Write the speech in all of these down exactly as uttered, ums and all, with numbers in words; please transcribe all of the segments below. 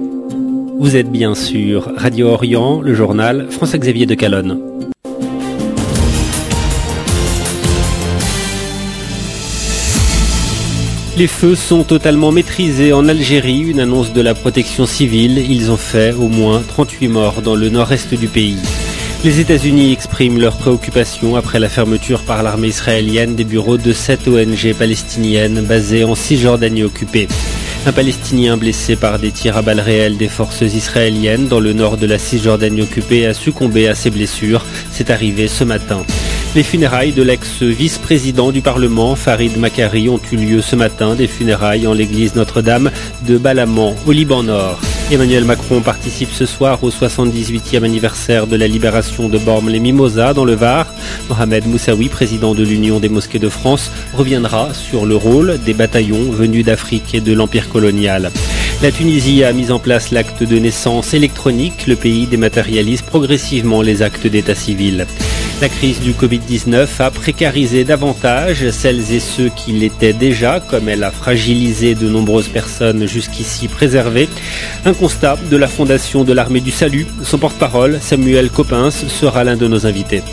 Vous êtes bien sûr Radio Orient, le journal François-Xavier de Calonne. Les feux sont totalement maîtrisés en Algérie, une annonce de la protection civile. Ils ont fait au moins trente-huit morts dans le nord-est du pays. Les États-Unis expriment leur préoccupation après la fermeture par l'armée israélienne des bureaux de sept O N G palestiniennes basées en Cisjordanie occupée. Un Palestinien blessé par des tirs à balles réelles des forces israéliennes dans le nord de la Cisjordanie occupée a succombé à ses blessures. C'est arrivé ce matin. Les funérailles de l'ex-vice-président du Parlement, Farid Makari, ont eu lieu ce matin. Des funérailles en l'église Notre-Dame de Balamand, au Liban Nord. Emmanuel Macron participe ce soir au soixante-dix-huitième anniversaire de la libération de Bormes-les-Mimosas dans le Var. Mohamed Moussaoui, président de l'Union des mosquées de France, reviendra sur le rôle des bataillons venus d'Afrique et de l'Empire colonial. La Tunisie a mis en place l'acte de naissance électronique. Le pays dématérialise progressivement les actes d'état civil. La crise du covid dix-neuf a précarisé davantage celles et ceux qui l'étaient déjà, comme elle a fragilisé de nombreuses personnes jusqu'ici préservées. Un constat de la Fondation de l'Armée du Salut. Son porte-parole, Samuel Coppens, sera l'un de nos invités.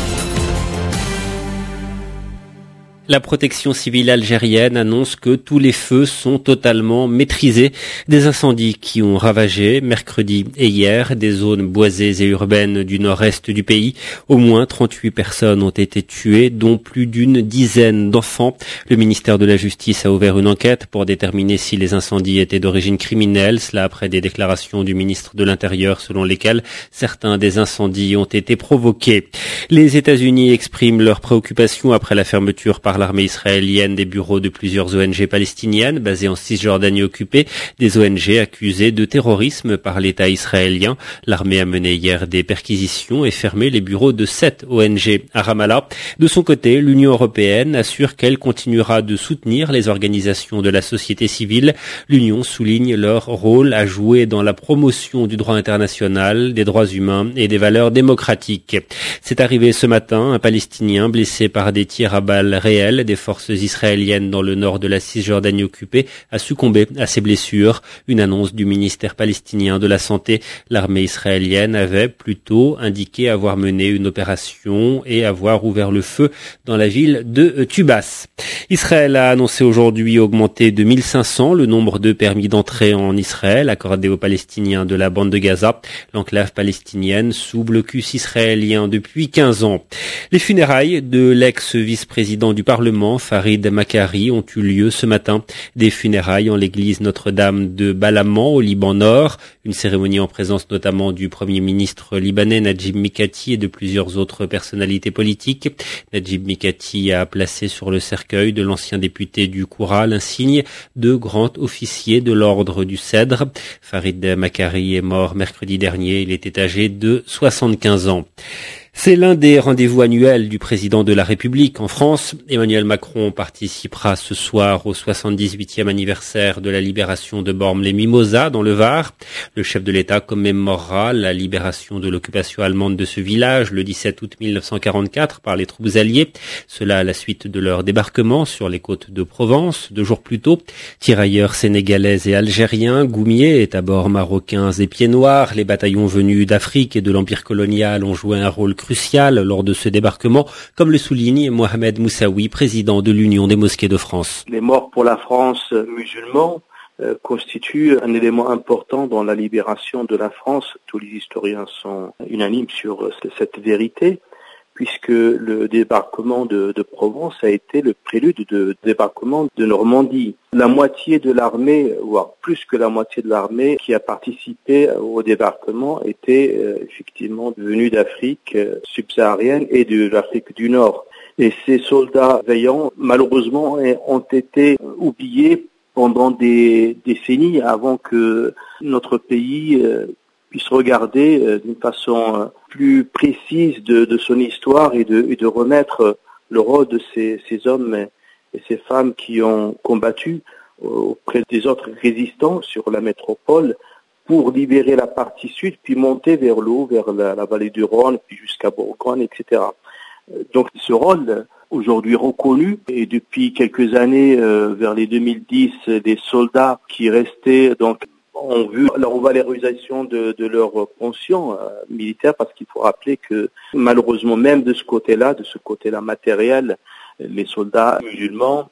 La protection civile algérienne annonce que tous les feux sont totalement maîtrisés. Des incendies qui ont ravagé mercredi et hier des zones boisées et urbaines du nord-est du pays. Au moins trente-huit personnes ont été tuées, dont plus d'une dizaine d'enfants. Le ministère de la Justice a ouvert une enquête pour déterminer si les incendies étaient d'origine criminelle. Cela après des déclarations du ministre de l'Intérieur selon lesquelles certains des incendies ont été provoqués. Les États-Unis expriment leur préoccupation après la fermeture par l'armée israélienne des bureaux de plusieurs O N G palestiniennes basées en Cisjordanie occupée, des O N G accusées de terrorisme par l'État israélien. L'armée a mené hier des perquisitions et fermé les bureaux de sept O N G à Ramallah. De son côté, l'Union européenne assure qu'elle continuera de soutenir les organisations de la société civile. L'Union souligne leur rôle à jouer dans la promotion du droit international, des droits humains et des valeurs démocratiques. C'est arrivé ce matin, un Palestinien blessé par des tirs à balles réelles des forces israéliennes dans le nord de la Cisjordanie occupée a succombé à ses blessures. Une annonce du ministère palestinien de la Santé. L'armée israélienne avait plutôt indiqué avoir mené une opération et avoir ouvert le feu dans la ville de Tubas. Israël a annoncé aujourd'hui augmenter de mille cinq cents le nombre de permis d'entrée en Israël accordés aux Palestiniens de la bande de Gaza, l'enclave palestinienne sous blocus israélien depuis quinze ans. Les funérailles de l'ex-vice-président du Parlement, Farid Makari, ont eu lieu ce matin. Des funérailles en l'église Notre-Dame de Balamand, au Liban Nord. Une cérémonie en présence notamment du Premier ministre libanais Najib Mikati et de plusieurs autres personnalités politiques. Najib Mikati a placé sur le cercueil de l'ancien député du Koura l'insigne de grand officier de l'ordre du Cèdre. Farid Makari est mort mercredi dernier. Il était âgé de soixante-quinze ans. C'est l'un des rendez-vous annuels du président de la République en France. Emmanuel Macron participera ce soir au soixante-dix-huitième anniversaire de la libération de Bormes-les-Mimosas dans le Var. Le chef de l'État commémorera la libération de l'occupation allemande de ce village le dix-sept août mille neuf cent quarante-quatre par les troupes alliées. Cela à la suite de leur débarquement sur les côtes de Provence deux jours plus tôt. Tirailleurs sénégalais et algériens, goumiers, états-bors marocains et pieds noirs, les bataillons venus d'Afrique et de l'Empire colonial ont joué un rôle crucial lors de ce débarquement, comme le souligne Mohamed Moussaoui, président de l'Union des mosquées de France. Les morts pour la France musulmane euh, constituent un élément important dans la libération de la France. Tous les historiens sont unanimes sur cette vérité, puisque le débarquement de, de Provence a été le prélude de débarquement de Normandie. La moitié de l'armée, voire plus que la moitié de l'armée qui a participé au débarquement était euh, effectivement venue d'Afrique euh, subsaharienne et de l'Afrique du Nord. Et ces soldats veillants, malheureusement, ont été oubliés pendant des décennies avant que notre pays euh, puisse regarder euh, d'une façon euh, plus précise de, de son histoire et de, et de remettre le rôle de ces, ces hommes et ces femmes qui ont combattu auprès des autres résistants sur la métropole pour libérer la partie sud, puis monter vers l'eau, vers la, la vallée du Rhône, puis jusqu'à Bourgogne, et cetera. Donc ce rôle, aujourd'hui reconnu, et depuis quelques années, euh, vers les deux mille dix, des soldats qui restaient donc ont vu la revalorisation de, de leur pension euh, militaire, parce qu'il faut rappeler que malheureusement, même de ce côté-là, de ce côté-là matériel, les soldats musulmans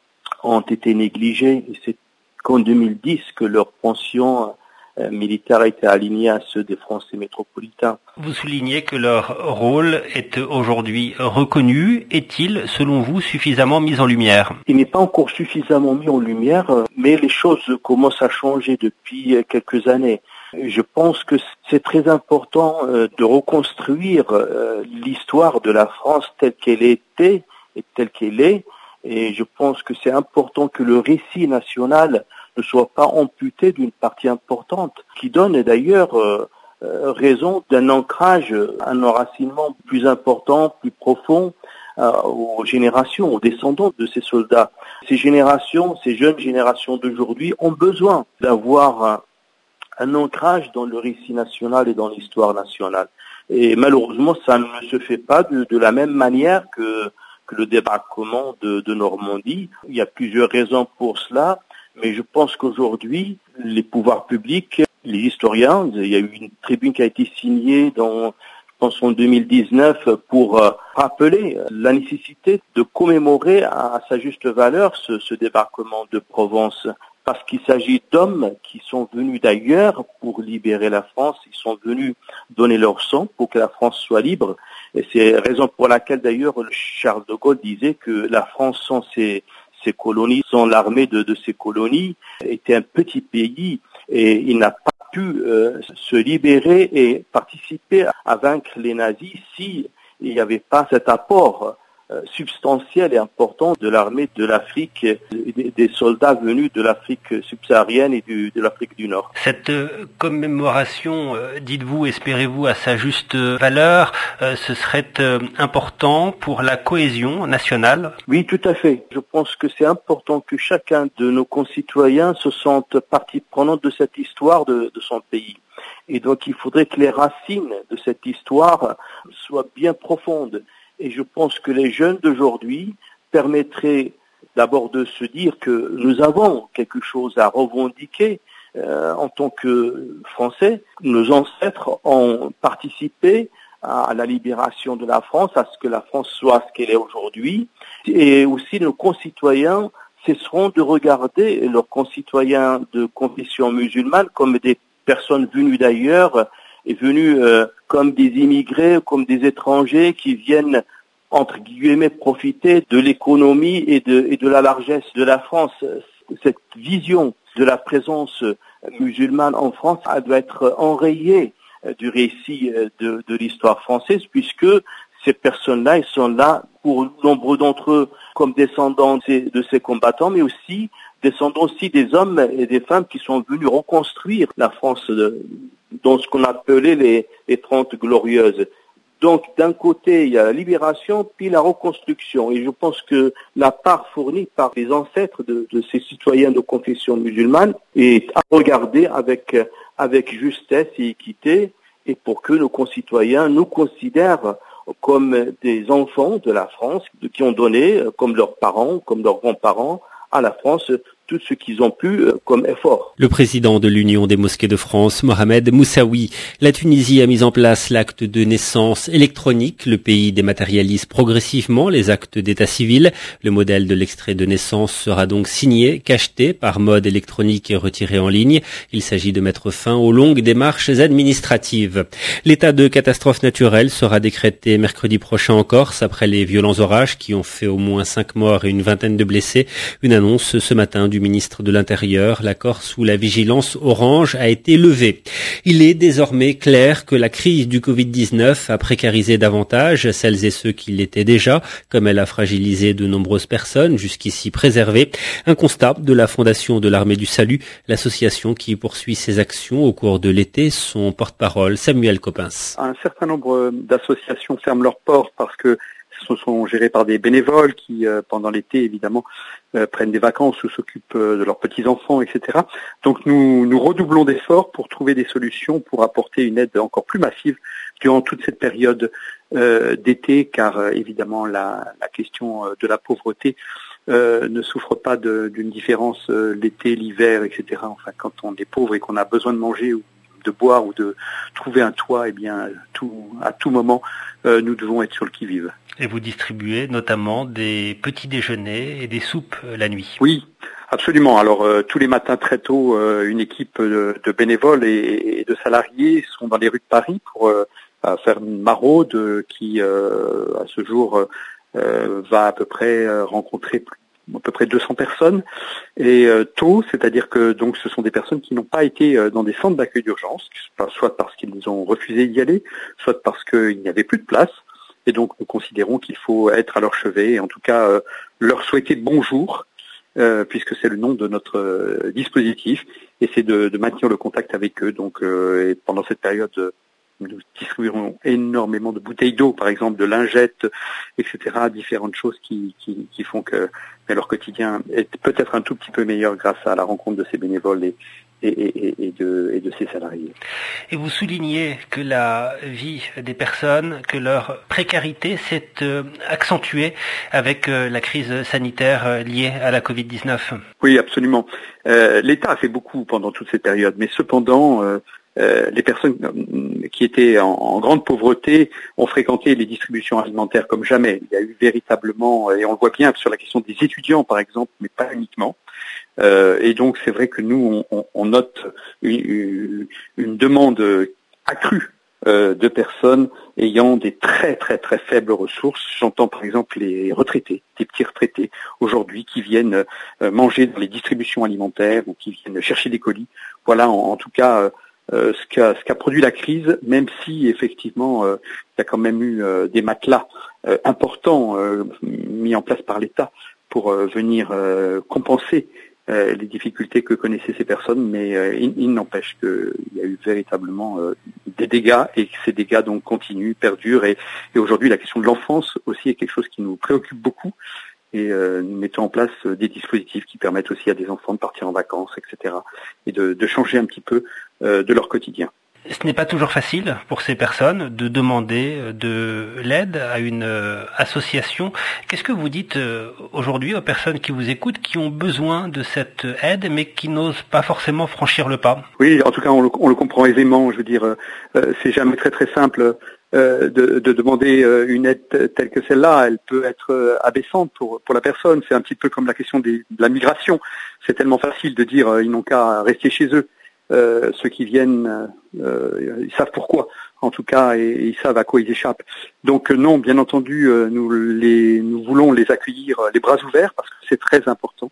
ont été négligés. Et c'est qu'en deux mille dix que leur pension euh, militaire a été alignée à ceux des Français métropolitains. Vous soulignez que leur rôle est aujourd'hui reconnu. Est-il, selon vous, suffisamment mis en lumière? Il n'est pas encore suffisamment mis en lumière, mais les choses commencent à changer depuis quelques années. Je pense que c'est très important de reconstruire l'histoire de la France telle qu'elle était et telle qu'elle est. Et je pense que c'est important que le récit national ne soit pas amputé d'une partie importante, qui donne d'ailleurs euh, euh, raison d'un ancrage, un enracinement plus important, plus profond euh, aux générations, aux descendants de ces soldats. Ces générations, ces jeunes générations d'aujourd'hui ont besoin d'avoir un, un ancrage dans le récit national et dans l'histoire nationale. Et malheureusement, ça ne se fait pas de, de la même manière que, que le débarquement de, de Normandie. Il y a plusieurs raisons pour cela. Mais je pense qu'aujourd'hui, les pouvoirs publics, les historiens, il y a eu une tribune qui a été signée dans, je pense, en deux mille dix-neuf pour euh, rappeler la nécessité de commémorer à, à sa juste valeur ce, ce débarquement de Provence. Parce qu'il s'agit d'hommes qui sont venus d'ailleurs pour libérer la France, ils sont venus donner leur sang pour que la France soit libre. Et c'est la raison pour laquelle d'ailleurs Charles de Gaulle disait que la France sans ses Ces colonies, sans l'armée de, de ces colonies, était un petit pays et il n'a pas pu euh, se libérer et participer à vaincre les nazis si il n'y avait pas cet apport euh, substantiel et important de l'armée de l'Afrique, des, des soldats venus de l'Afrique subsaharienne et du, de l'Afrique du Nord. Cette euh, commémoration, euh, dites-vous, espérez-vous, à sa juste valeur, euh, ce serait euh, important pour la cohésion nationale? Oui, tout à fait. Je pense que c'est important que chacun de nos concitoyens se sente partie prenante de cette histoire de, de son pays. Et donc, il faudrait que les racines de cette histoire soient bien profondes. Et je pense que les jeunes d'aujourd'hui permettraient d'abord de se dire que nous avons quelque chose à revendiquer euh, en tant que Français. Nos ancêtres ont participé à la libération de la France, à ce que la France soit ce qu'elle est aujourd'hui. Et aussi nos concitoyens cesseront de regarder leurs concitoyens de confession musulmane comme des personnes venues d'ailleurs et venues euh, comme des immigrés, comme des étrangers qui viennent, entre guillemets, profiter de l'économie et de, et de la largesse de la France. Cette vision de la présence musulmane en France, elle doit être enrayée du récit de, de l'histoire française, puisque ces personnes-là, ils sont là, pour nombreux d'entre eux, comme descendants de ces, de ces combattants, mais aussi descendants aussi des hommes et des femmes qui sont venus reconstruire la France de, dans ce qu'on appelait les, les Trente Glorieuses. Donc, d'un côté, il y a la libération, puis la reconstruction. Et je pense que la part fournie par les ancêtres de, de ces citoyens de confession musulmane est à regarder avec, avec justesse et équité, et pour que nos concitoyens nous considèrent comme des enfants de la France, qui ont donné, comme leurs parents, comme leurs grands-parents, à la France tout ce qu'ils ont pu comme effort. Le président de l'Union des mosquées de France, Mohamed Moussaoui. La Tunisie a mis en place l'acte de naissance électronique. Le pays dématérialise progressivement les actes d'état civil. Le modèle de l'extrait de naissance sera donc signé, cacheté par mode électronique et retiré en ligne. Il s'agit de mettre fin aux longues démarches administratives. L'état de catastrophe naturelle sera décrété mercredi prochain en Corse après les violents orages qui ont fait au moins cinq morts et une vingtaine de blessés. Une annonce ce matin du ministre de l'Intérieur. La Corse, sous la vigilance orange, a été levée. Il est désormais clair que la crise du covid dix-neuf a précarisé davantage celles et ceux qui l'étaient déjà, comme elle a fragilisé de nombreuses personnes jusqu'ici préservées. Un constat de la Fondation de l'Armée du Salut, l'association qui poursuit ses actions au cours de l'été. Son porte-parole, Samuel Coppens. Un certain nombre d'associations ferment leurs portes parce que ce sont gérés par des bénévoles qui, euh, pendant l'été, évidemment, euh, prennent des vacances ou s'occupent euh, de leurs petits-enfants, et cetera. Donc nous, nous redoublons d'efforts pour trouver des solutions pour apporter une aide encore plus massive durant toute cette période euh, d'été, car euh, évidemment la, la question euh, de la pauvreté euh, ne souffrent pas de, d'une différence euh, l'été, l'hiver, et cetera. Enfin, quand on est pauvre et qu'on a besoin de manger ou de boire ou de trouver un toit, eh bien, tout, à tout moment, euh, nous devons être sur le qui-vive. Et vous distribuez notamment des petits déjeuners et des soupes euh, la nuit. Oui, absolument. Alors, euh, tous les matins très tôt, euh, une équipe de, de bénévoles et, et de salariés sont dans les rues de Paris pour euh, faire une maraude qui, euh, à ce jour, euh, va à peu près euh, rencontrer plus à peu près deux cents personnes, et euh, tôt, c'est-à-dire que donc ce sont des personnes qui n'ont pas été euh, dans des centres d'accueil d'urgence, soit parce qu'ils ont refusé d'y aller, soit parce qu'il n'y avait plus de place, et donc nous considérons qu'il faut être à leur chevet, et en tout cas euh, leur souhaiter bonjour, euh, puisque c'est le nom de notre euh, dispositif, et c'est de, de maintenir le contact avec eux. Donc euh, et pendant cette période, euh, nous distribuerons énormément de bouteilles d'eau, par exemple, de lingettes, et cetera, différentes choses qui, qui, qui font que leur quotidien est peut-être un tout petit peu meilleur grâce à la rencontre de ces bénévoles et, et, et, et, de, et de ces salariés. Et vous soulignez que la vie des personnes, que leur précarité s'est euh, accentuée avec euh, la crise sanitaire euh, liée à la covid dix-neuf. Oui, absolument. Euh, l'État a fait beaucoup pendant toute cette période, mais cependant... Euh, Euh, les personnes qui étaient en, en grande pauvreté ont fréquenté les distributions alimentaires comme jamais. Il y a eu véritablement, et on le voit bien sur la question des étudiants par exemple, mais pas uniquement. Euh, et donc c'est vrai que nous, on, on note une, une demande accrue euh, de personnes ayant des très très très faibles ressources. J'entends par exemple les retraités, des petits retraités aujourd'hui qui viennent euh, manger dans les distributions alimentaires ou qui viennent chercher des colis. Voilà, en, en tout cas... Euh, Euh, ce qu'a ce qu'a produit la crise, même si effectivement euh, il y a quand même eu euh, des matelas euh, importants euh, mis en place par l'État pour euh, venir euh, compenser euh, les difficultés que connaissaient ces personnes, mais euh, il, il n'empêche qu'il y a eu véritablement euh, des dégâts et que ces dégâts donc continuent, perdurent, et, et aujourd'hui la question de l'enfance aussi est quelque chose qui nous préoccupe beaucoup. Et euh, nous mettons en place euh, des dispositifs qui permettent aussi à des enfants de partir en vacances, et cetera, et de, de changer un petit peu euh, de leur quotidien. Ce n'est pas toujours facile pour ces personnes de demander de l'aide à une euh, association. Qu'est-ce que vous dites euh, aujourd'hui aux personnes qui vous écoutent, qui ont besoin de cette aide, mais qui n'osent pas forcément franchir le pas? Oui, en tout cas, on le, on le comprend aisément. Je veux dire, euh, c'est jamais très très simple euh, de, de demander euh, une aide telle que celle-là. Elle peut être euh, abaissante pour pour la personne. C'est un petit peu comme la question des, de la migration. C'est tellement facile de dire euh, ils n'ont qu'à rester chez eux. Euh, ceux qui viennent, euh, ils savent pourquoi, en tout cas, et, et ils savent à quoi ils échappent. Donc euh, non, bien entendu, euh, nous les nous voulons les accueillir euh, les bras ouverts parce que c'est très important.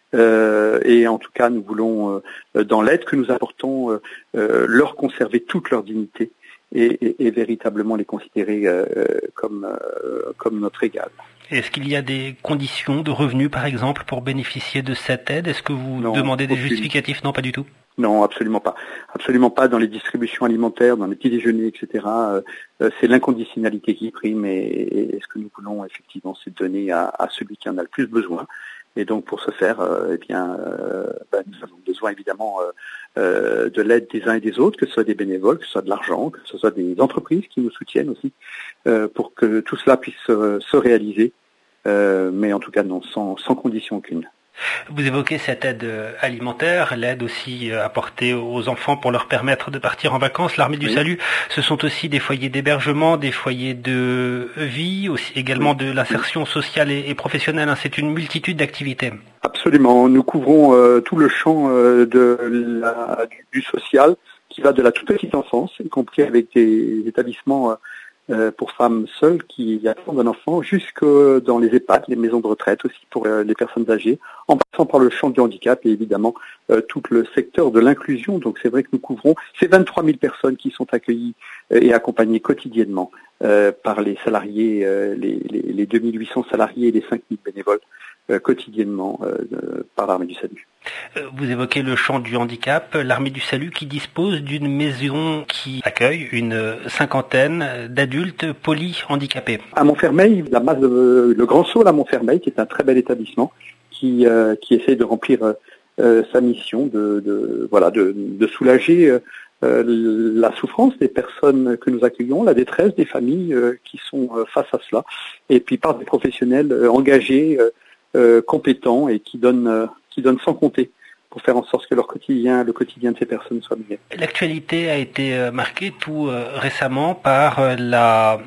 Euh, et en tout cas, nous voulons, euh, dans l'aide que nous apportons, euh, euh, leur conserver toute leur dignité et, et, et véritablement les considérer euh, comme euh, comme notre égal. Est-ce qu'il y a des conditions de revenus, par exemple, pour bénéficier de cette aide? Est-ce que vous non, demandez des aucune. justificatifs? Non, pas du tout. Non, absolument pas. Absolument pas dans les distributions alimentaires, dans les petits déjeuners, et cetera. Euh, c'est l'inconditionnalité qui prime et, et ce que nous voulons effectivement, c'est donner à, à celui qui en a le plus besoin. Et donc pour ce faire, euh, eh bien, euh, ben, nous avons besoin évidemment euh, euh, de l'aide des uns et des autres, que ce soit des bénévoles, que ce soit de l'argent, que ce soit des entreprises qui nous soutiennent aussi, euh, pour que tout cela puisse euh, se réaliser. Euh, mais en tout cas, non, sans, sans condition aucune. Vous évoquez cette aide alimentaire, l'aide aussi apportée aux enfants pour leur permettre de partir en vacances. L'Armée du oui. Salut, ce sont aussi des foyers d'hébergement, des foyers de vie, aussi également oui. de l'insertion sociale et, et professionnelle. C'est une multitude d'activités. Absolument. Nous couvrons euh, tout le champ euh, de la, du, du social qui va de la toute petite enfance, y compris avec des établissements euh, Euh, pour femmes seules qui attendent un enfant, jusque dans les EHPAD, les maisons de retraite aussi pour euh, les personnes âgées, en passant par le champ du handicap et évidemment euh, tout le secteur de l'inclusion. Donc c'est vrai que nous couvrons ces vingt-trois mille personnes qui sont accueillies euh, et accompagnées quotidiennement euh, par les salariés, euh, les, les, les deux mille huit cents salariés et les cinq mille bénévoles euh, quotidiennement euh, par l'Armée du Salut. Vous évoquez le champ du handicap, l'Armée du Salut qui dispose d'une maison qui accueille une cinquantaine d'adultes polyhandicapés. À Montfermeil, la masse de, le Grand Saule à Montfermeil, qui est un très bel établissement, qui, euh, qui essaie de remplir euh, sa mission, de, de voilà, de, de soulager euh, la souffrance des personnes que nous accueillons, la détresse des familles euh, qui sont euh, face à cela, et puis par des professionnels euh, engagés. Euh, euh, compétents et qui donnent, euh, qui donnent sans compter pour faire en sorte que leur quotidien, le quotidien de ces personnes soit mieux. L'actualité a été marquée tout récemment par la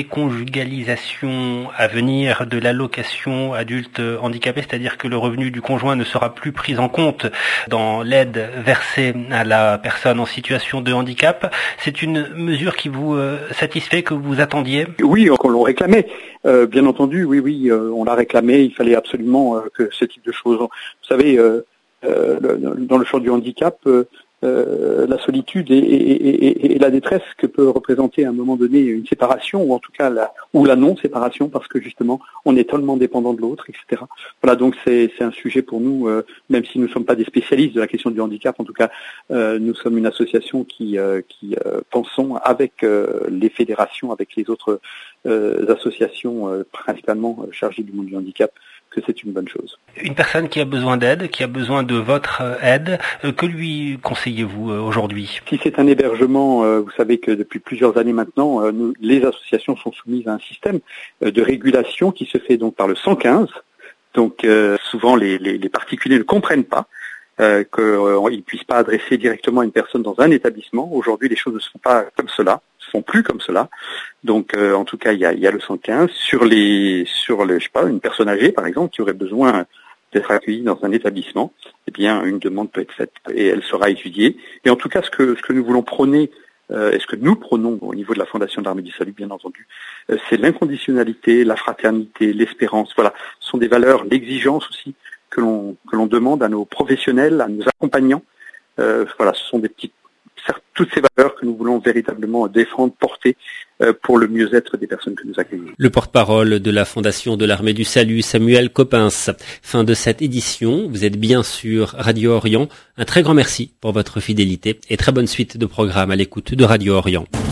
déconjugalisation à venir de l'allocation adulte handicapé, c'est-à-dire que le revenu du conjoint ne sera plus pris en compte dans l'aide versée à la personne en situation de handicap. C'est une mesure qui vous satisfait, que vous attendiez? Oui, on l'a réclamé. Euh, bien entendu, oui, oui, euh, on l'a réclamé. Il fallait absolument euh, que ce type de choses. Vous savez, euh, Euh, dans le champ du handicap, euh, euh, la solitude et, et, et, et la détresse que peut représenter à un moment donné une séparation, ou en tout cas la, ou la non-séparation, parce que justement on est tellement dépendant de l'autre, et cetera. Voilà, donc c'est, c'est un sujet pour nous, euh, même si nous ne sommes pas des spécialistes de la question du handicap, en tout cas euh, nous sommes une association qui, euh, qui euh, pensons avec euh, les fédérations, avec les autres euh, associations euh, principalement chargées du monde du handicap, que c'est une bonne chose. Une personne qui a besoin d'aide, qui a besoin de votre aide, que lui conseillez-vous aujourd'hui? Si c'est un hébergement, vous savez que depuis plusieurs années maintenant, nous, les associations sont soumises à un système de régulation qui se fait donc par le cent quinze. Donc euh, souvent les, les, les particuliers ne comprennent pas euh, qu'ils ne puissent pas adresser directement une personne dans un établissement. Aujourd'hui, les choses ne se font pas comme cela. Sont plus comme cela. Donc, euh, en tout cas, il y a, il y a le cent quinze sur les, sur les, je sais pas, une personne âgée, par exemple, qui aurait besoin d'être accueillie dans un établissement. Eh bien, une demande peut être faite et elle sera étudiée. Et en tout cas, ce que, ce que nous voulons prôner, euh, et ce que nous prônons au niveau de la Fondation de l'Armée du Salut, bien entendu, euh, c'est l'inconditionnalité, la fraternité, l'espérance. Voilà, ce sont des valeurs, l'exigence aussi que l'on, que l'on demande à nos professionnels, à nos accompagnants. Euh, voilà, ce sont des petites toutes ces valeurs que nous voulons véritablement défendre, porter euh, pour le mieux-être des personnes que nous accueillons. Le porte-parole de la Fondation de l'Armée du Salut, Samuel Coppens. Fin de cette édition. Vous êtes bien sur Radio Orient. Un très grand merci pour votre fidélité et très bonne suite de programme à l'écoute de Radio Orient.